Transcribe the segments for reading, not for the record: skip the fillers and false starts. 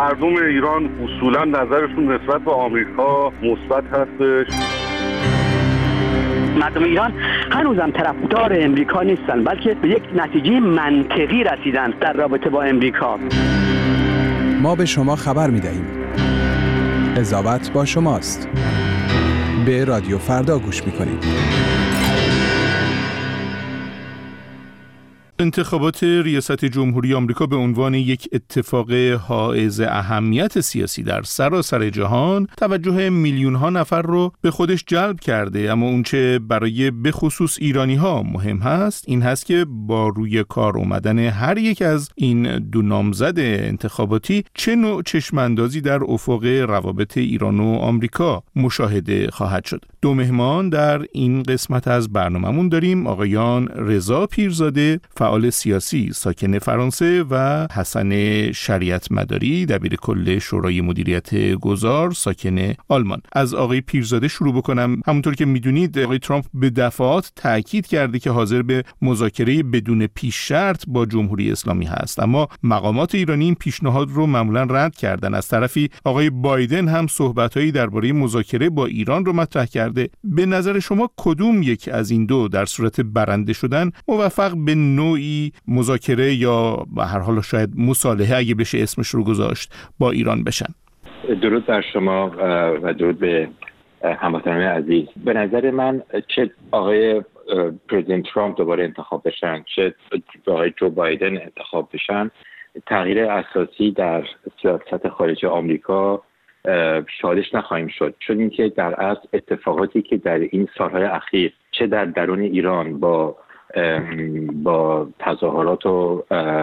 مردم ایران اصولا نظرشون نسبت به آمریکا مثبت هستش. مردم ایران هنوزم طرفدار امریکا نیستن، بلکه به یک نتیجه منطقی رسیدن در رابطه با امریکا. ما به شما خبر می‌دهیم. قضاوت با شماست. به رادیو فردا گوش می‌کنید. انتخابات ریاست جمهوری آمریکا به عنوان یک اتفاق حائز اهمیت سیاسی در سراسر جهان توجه میلیون‌ها نفر رو به خودش جلب کرده، اما اونچه برای به خصوص ایرانی‌ها مهم هست این هست که با روی کار اومدن هر یک از این دو نامزد انتخاباتی چه نوع چشم‌اندازی در افق روابط ایران و آمریکا مشاهده خواهد شد. دو مهمان در این قسمت از برنامه‌مون داریم: آقایان رضا پیرزاده، فعال سیاسی ساکن فرانسه، و حسن شریعت مداری، دبیر کل شورای مدیریت گذار ساکن آلمان. از آقای پیرزاده شروع بکنم. همونطور که میدونید آقای ترامپ به دفعات تاکید کرده که حاضر به مذاکره بدون پیش شرط با جمهوری اسلامی هست، اما مقامات ایرانی این پیشنهاد رو معمولا رد کردن. از طرفی آقای بایدن هم صحبتایی درباره مذاکره با ایران رو مطرح کرده. به نظر شما کدوم یک از این دو در صورت برنده شدن موفق به نوعی مذاکره یا به هر حال شاید مصالحه، اگه بشه اسمش رو گذاشت، با ایران بشن؟ درود بر شما و درود به هموطنان عزیز. به نظر من چه آقای پرزیدنت ترامپ دوباره انتخاب بشن، چه آقای جو بایدن انتخاب بشن، تغییر اساسی در سیاست خارجی آمریکا شاهدش نخواهیم شد، چون اینکه در اصل اتفاقاتی که در این سالهای اخیر چه در درون ایران با تظاهرات و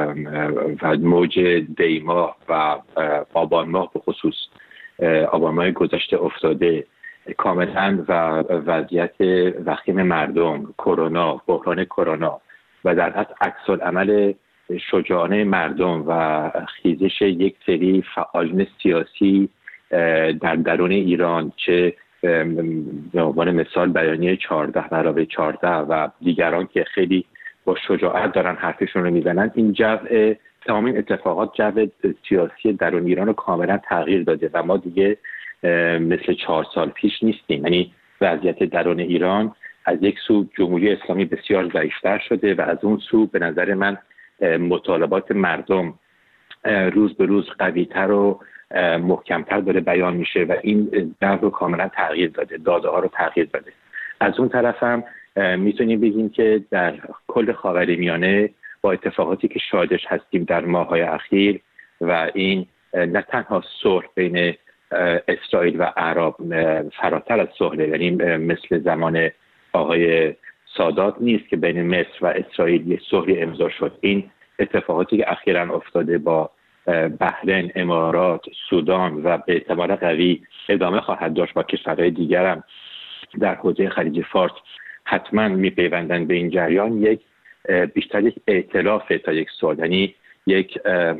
موج دیما و آبان ماه، به خصوص آبان ماه گذشته افتاده، کاملا و وضعیت وخیم مردم، کرونا، بحران کرونا و در اصل عکس‌العمل شجاعانه مردم و خیزش یک سری فعالین سیاسی در درون ایران، چه به عنوان مثال بیانیه 14/14 و دیگران که خیلی با شجاعت دارن حرفشون رو میزنن، این تمام این اتفاقات جو سیاسی درون ایران رو کاملا تغییر داده و ما دیگه مثل 4 سال پیش نیستیم. یعنی وضعیت درون ایران از یک سو جمهوری اسلامی بسیار ضعیفتر شده و از اون سو به نظر من مطالبات مردم روز به روز قوی‌تر و محکمتر داره بیان میشه و این جو رو کاملا تغییر داده، داده ها رو تغییر داده. از اون طرف هم میتونیم بگیم که در کل خاورمیانه با اتفاقاتی که شاهدش هستیم در ماه‌های اخیر و این نه تنها صلح بین اسرائیل و عرب فراتر از صلح، یعنی مثل زمان آقای سادات نیست که بین مصر و اسرائیل یک صلحی امضا شد. این اتفاقاتی که اخیراً افتاده با بحرین، امارات، سودان و به احتمال قوی ادامه خواهد داشت با کشورهای دیگر هم در حوزه خلیج فارس حتما میپیوندن به این جریان، بیشتر یک ائتلاف تا یک صلح، یعنی یک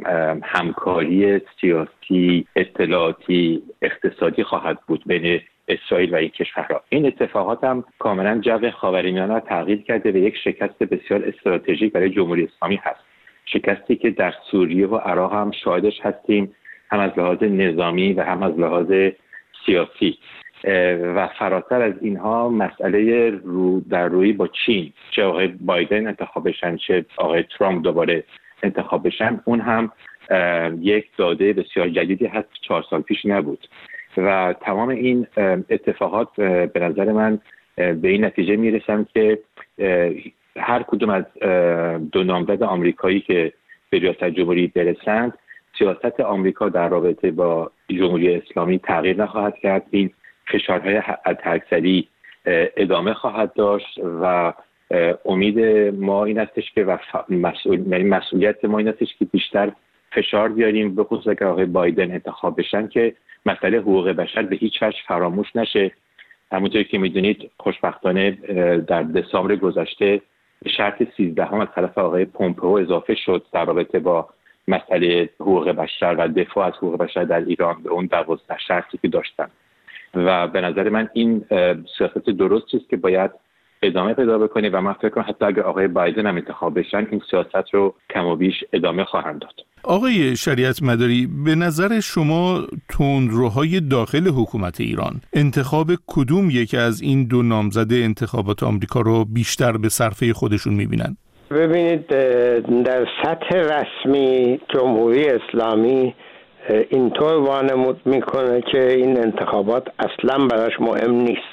همکاری سیاسی، اطلاعاتی، اقتصادی خواهد بود بین اسرائیل و این کشورها. این اتفاقات هم کاملا جو خاورمیانه را تغییر کرده و یک شکست بسیار استراتژیک برای جمهوری اسلامی هست. شکستی که در سوریه و عراق هم شاهدش هستیم، هم از لحاظ نظامی و هم از لحاظ سیاسی. و فراتر از اینها مسئله روی با چین، چه آقای بایدن انتخاب بشن چه آقای ترامپ دوباره انتخاب بشن، اون هم یک داده بسیار جدیدی هست، 4 سال پیش نبود و تمام این اتفاقات به نظر من به این نتیجه میرسن که هر کدوم از دو نامزد آمریکایی که به ریاست جمهوری برسند، سیاست آمریکا در رابطه با جمهوری اسلامی تغییر نخواهد کرد. این فشارهای حداکثری ادامه خواهد داشت و امید ما این هستش که مسئولیت ما این هستش که بیشتر فشار بیاریم، به خصوص اگر آقای بایدن انتخاب بشن، که مسئله حقوق بشر به هیچ وجه فراموش نشه. همونطوری که میدونید خوشبختانه در دسامبر گذشته به شرط 13 از طرف آقای پومپئو اضافه شد در رابطه با مسئله حقوق بشر و دفاع از حقوق بشر در ایران به اون 12 شرطی که داشتن و به نظر من این سیاست درستی است که باید ادامه پیدا بکنه و من فکر کنم حتی اگر آقای بایدن هم انتخاب بشن این سیاست رو کم و بیش ادامه خواهند داد. آقای شریعت مداری، به نظر شما تندروهای داخل حکومت ایران انتخاب کدوم یکی از این دو نامزد انتخابات آمریکا رو بیشتر به صرفه خودشون میبینن؟ ببینید، در سطح رسمی جمهوری اسلامی اینطور وانمود میکنه که این انتخابات اصلا براش مهم نیست،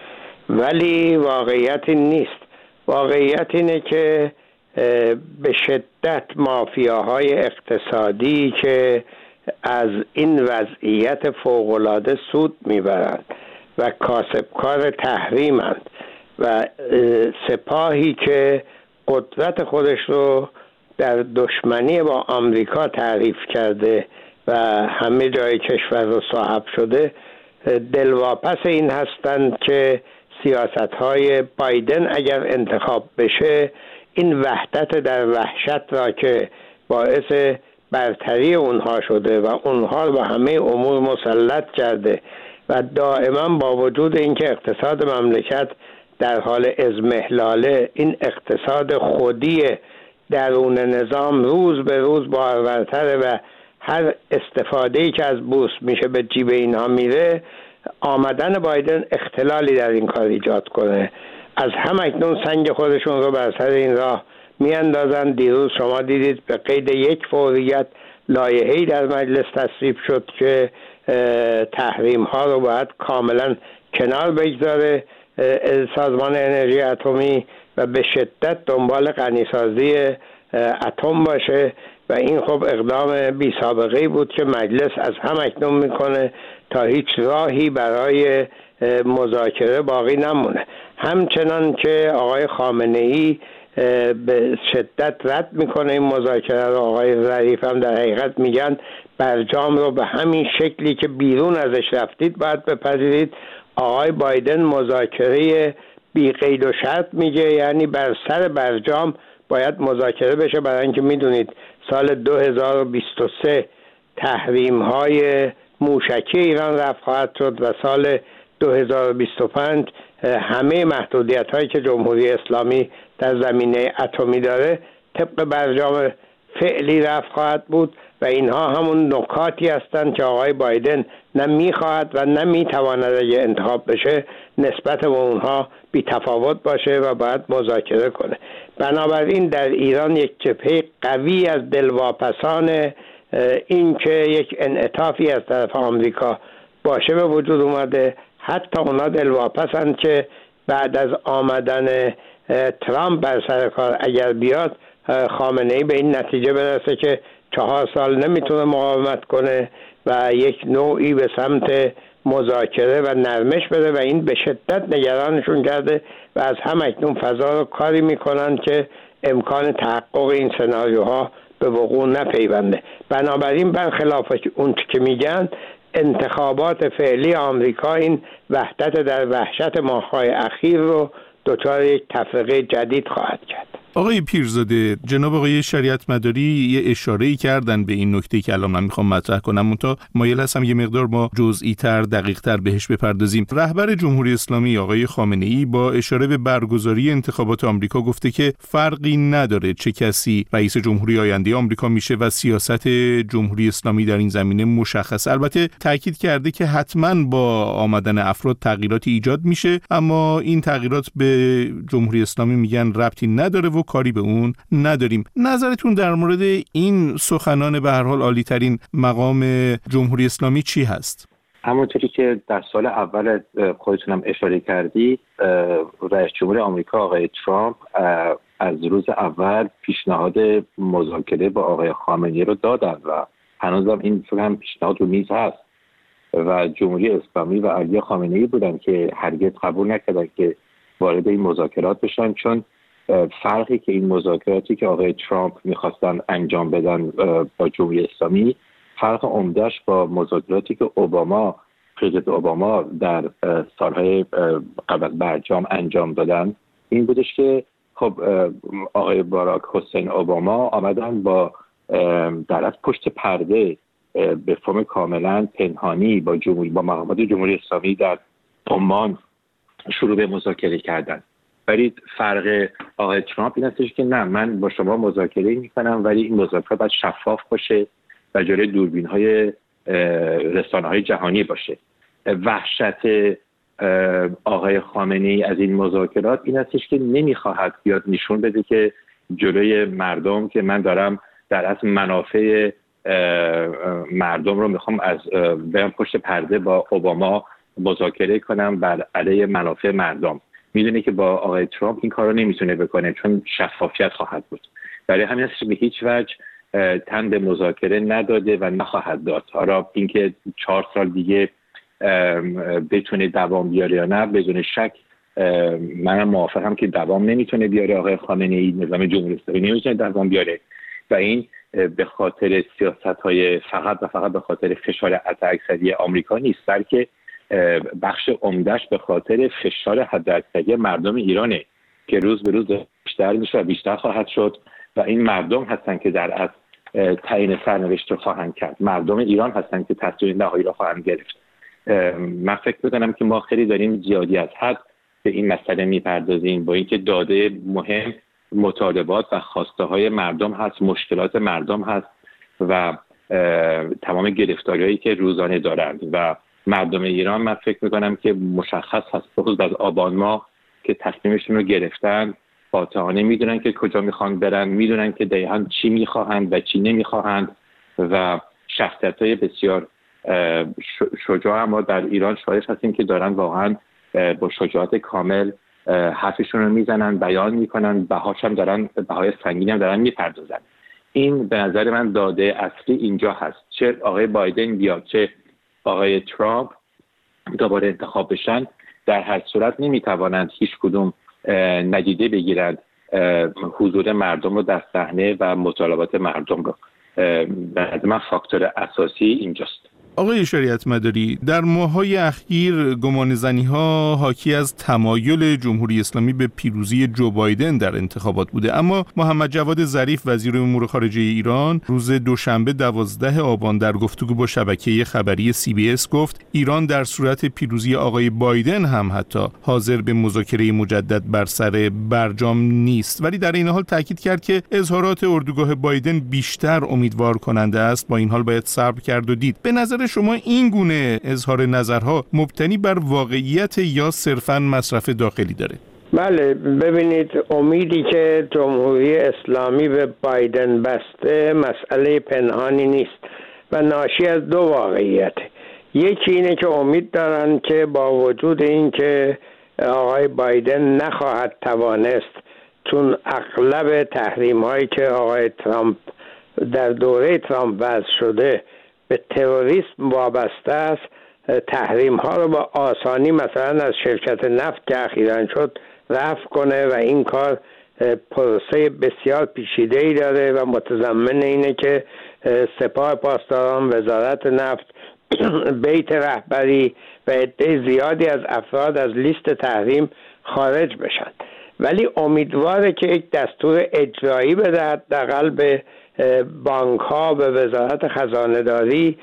ولی واقعیت نیست. واقعیت اینه که به شدت مافیاهای اقتصادی که از این وضعیت فوق‌العاده سود میبرند و کاسبکار تحریمند و سپاهی که قدرت خودش رو در دشمنی با آمریکا تعریف کرده و همه جای کشور رو صاحب شده، دلواپس این هستند که سیاست‌های بایدن اگر انتخاب بشه این وحدت در وحشت را که باعث برتری اونها شده و اونها با همه امور مسلط کرده و دائما با وجود اینکه اقتصاد مملکت در حال اضمحلاله، این اقتصاد خودی درون نظام روز به روز بارورتره و هر استفاده‌ای که از بورس میشه به جیب اینها میره، آمدن بایدن اختلالی در این کار ایجاد کنه. از همکنون سنگ خودشون رو بر سر این راه میاندازن. دیروز شما دیدید به قید یک فوریت لایحه‌ای در مجلس تصویب شد که تحریم ها رو باید کاملا کنار بگذاره سازمان انرژی اتمی و به شدت دنبال غنیسازی اتم باشه و این خب اقدام بی سابقه‌ای بود که مجلس از همکنون میکنه تا هیچ راهی برای مذاکره باقی نمونه. همچنان که آقای خامنه‌ای به شدت رد میکنه این مذاکره رو، آقای ظریف هم در حقیقت میگن برجام رو به همین شکلی که بیرون ازش رفتید باید بپذیرید. آقای بایدن مذاکره بی قید و شرط میگه، یعنی بر سر برجام باید مذاکره بشه، برای اینکه میدونید سال 2023 تحریم های موشکی ایران رفع خواهد شد و سال 2025 همه محدودیت هایی که جمهوری اسلامی در زمینه اتمی داره طبق برجام فعلی رفع خواهد بود و اینها همون نکاتی هستند که آقای بایدن نه میخواهد و نه میتواند اگه انتخاب بشه نسبت به اونها بی تفاوت باشه و باید مذاکره کنه. بنابراین در ایران یک جبهه قوی از دلواپسان این که یک انعطافی از طرف آمریکا باشه به وجود اومده. حتی اونا دلواپسند که بعد از آمدن ترامپ بر سر کار اگر بیاد خامنه‌ای به این نتیجه برسه که 4 سال نمیتونه مقاومت کنه و یک نوعی به سمت مذاکره و نرمش بره و این به شدت نگرانشون کرده و از همکنون فضا رو کاری میکنن که امکان تحقق این سناریوها به وقوع نپیونده. بنابراین برخلاف اون که میگن انتخابات فعلی آمریکا این وحدت در وحشت ماه‌های اخیر رو دچار یک تفرقه جدید خواهد کرد. آقای پیرزاده، جناب آقای شریعت مداری یه اشاره‌ای کردن به این نکته که الان من میخوام مطرح کنم، منتها مایل هستم یه مقدار ما جزئی تر دقیق تر بهش بپردازیم. رهبر جمهوری اسلامی آقای خامنه‌ای با اشاره به برگزاری انتخابات آمریکا گفته که فرقی نداره چه کسی رئیس جمهوری آینده آمریکا میشه و سیاست جمهوری اسلامی در این زمینه مشخصه. البته تاکید کرده که حتما با آمدن افراد تغییراتی ایجاد میشه، اما این تغییرات به جمهوری اسلامی میگن ربطی نداره و کاری به اون نداریم. نظرتون در مورد این سخنان به هر حال عالی‌ترین مقام جمهوری اسلامی چی هست؟ همونطوری که در سال اول خودتونم اشاره کردی، رئیس جمهور آمریکا آقای ترامپ از روز اول پیشنهاد مذاکره با آقای خامنه‌ای رو دادن و هنوزم این هم پیشنهاد رو میز هست و جمهوری اسلامی و علی خامنه‌ای بودن که هرگز قبول نکردن که وارد این مذاکرات بشن، چون فرقی که این مذاکراتی که آقای ترامپ میخواستن انجام بدن با جمهوری اسلامی فرق عمدهش با مذاکراتی که پرزیدنت اوباما در سالهای قبل از برجام انجام دادن این بودش که خب آقای باراک حسین اوباما آمدن با در از پشت پرده به فرم کاملا پنهانی با مقامات جمهوری اسلامی در عمان شروع به مذاکره کردن ولی فرق آقای ترامپ این هستش که نه، من با شما مذاکره میکنم ولی این مذاکره باید شفاف باشه و جلوی دوربین‌های رسانه‌های جهانی باشه. وحشت آقای خامنه‌ای از این مذاکرات این هستش که نمیخواهد بیاد نشون بده که جلوی مردم که من دارم در اصل منافع مردم رو میخوام از برم پشت پرده با اوباما مذاکره کنم بر علیه منافع مردم. میدونه که با آقای ترامپ این کار رو نمیتونه بکنه چون شفافیت خواهد بود. برای همین هستش به هیچ وجه تن به مذاکره نداده و نخواهد داد. حالا اینکه 4 سال دیگه بتونه دوام بیاره یا نه، بدون شک منم موافقم که دوام نمیتونه بیاره. آقای خامنه‌ای نظام جمهوری اسلامی نمیتونه دوام بیاره و این به خاطر سیاست‌های فقط و فقط به خاطر فشار حداکثری آمریکا نیست، بلکه بخش عمده‌اش به خاطر فشار حداکثری مردم ایرانه که روز به روز بیشتر میشه و بیشتر خواهد شد و این مردم هستن که در اصل تعیین سرنوشت رو خواهند کرد. مردم ایران هستن که تصمیم نهایی رو خواهند گرفت. من فکر می‌کنم که ما خیلی داریم زیادی از حد به این مسئله میپردازیم، با اینکه داده مهم مطالبات و خواسته های مردم هست، مشکلات مردم هست و تمام گرفتاری‌هایی که روزانه دارند و مردم ایران من فکر میکنم که مشخص هست بخصوص از آبان ماه که تصمیمشون رو گرفتن، قاطعانه میدونن که کجا میخوان برن، میدونن که دقیقاً چی میخواهند و چی نمیخواهند و شخصیت‌های بسیار شجاع ما در ایران شاهد هستیم که دارن واقعاً با شجاعت کامل حرفشون رو میزنن، بیان میکنن، بهاش هم دارن، بهای سنگینی هم دارن میپردازن. این به نظر من داده اصلی اینجا هست. چه آقای بایدن بیاد چه آقای ترامپ دوباره انتخاب بشن، در هر صورت نمیتوانند هیچ کدوم ندیده بگیرند حضور مردم رو در صحنه و مطالبات مردم رو. به نظر من فاکتور اساسی اینجاست. آقای شریعت مداری، در ماه‌های اخیر گمانه‌زنی‌ها حاکی از تمایل جمهوری اسلامی به پیروزی جو بایدن در انتخابات بوده، اما محمد جواد ظریف وزیر امور خارجه ایران روز دوشنبه 12 آبان در گفتگو با شبکه خبری CBS گفت ایران در صورت پیروزی آقای بایدن هم حتی حاضر به مذاکره مجدد بر سر برجام نیست، ولی در این حال تاکید کرد که اظهارات اردوگاه بایدن بیشتر امیدوار کننده است، با این حال باید صبر کرد و دید. به نظر شما این گونه اظهار نظرها مبتنی بر واقعیت یا صرفاً مصرف داخلی داره؟ بله، ببینید امیدی که جمهوری اسلامی به بایدن بسته مسئله پنهانی نیست و ناشی از 2 واقعیت. یکی اینه که امید دارن که با وجود این که آقای بایدن نخواهد توانست، چون اغلب تحریم هایی که آقای ترامپ در دوره ترامپ وضع شده به تروریسم وابسته است، تحریم ها رو با آسانی مثلا از شرکت نفت که اخیراً شد رفع کنه و این کار پروسه بسیار پیچیده‌ای داره و متضمن اینه که سپاه پاسداران، وزارت نفت، بیت رهبری و عده زیادی از افراد از لیست تحریم خارج بشن. ولی امیدواره که یک دستور اجرایی بده حداقل به بانک ها، به وزارت خزانه داری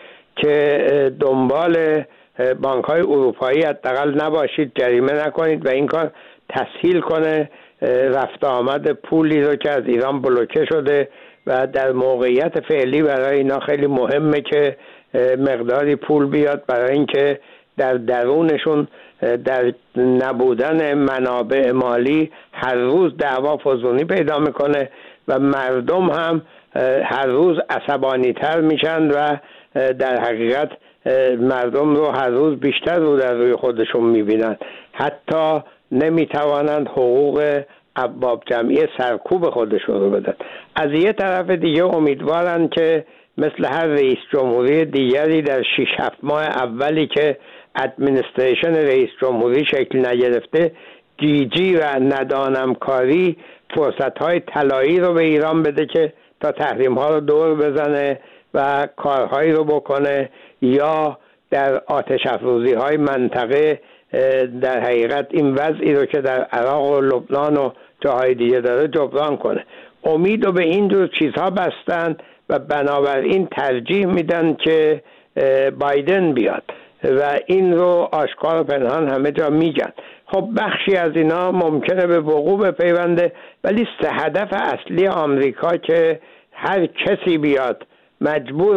که دنبال بانک های اروپایی حداقل نباشید، جریمه نکنید و این کار تسهیل کنه رفت آمد پولی رو که از ایران بلوکه شده و در موقعیت فعلی برای اینا خیلی مهمه که مقداری پول بیاد برای اینکه در درونشون در نبودن منابع مالی هر روز دعوا فزونی پیدا میکنه و مردم هم هر روز عصبانی تر میشن و در حقیقت مردم رو هر روز بیشتر رو در روی خودشون میبینن، حتی نمیتوانند حقوق ارباب جمعی سرکوب خودشون رو بدن. از یه طرف دیگه امیدوارن که مثل هر رئیس جمهوری دیگری در 6-7 ماه اولی که ادمنستریشن رئیس جمهوری شکل نگرفته، گیجی و ندانمکاری فرصت‌های طلایی رو به ایران بده که تا تحریم‌ها رو دور بزنه و کارهایی رو بکنه یا در آتش افروزی‌های منطقه در حقیقت این وضعی رو که در عراق و لبنان و جاهای دیگه داره جبران کنه. امید رو به این جور چیزها بستن و بنابراین ترجیح میدن که بایدن بیاد و این رو آشکار و پنهان همه جا میگن. خب بخشی از اینا ممکنه به وقوع بپیونده، ولی هدف اصلی آمریکا که هر کسی بیاد مجبور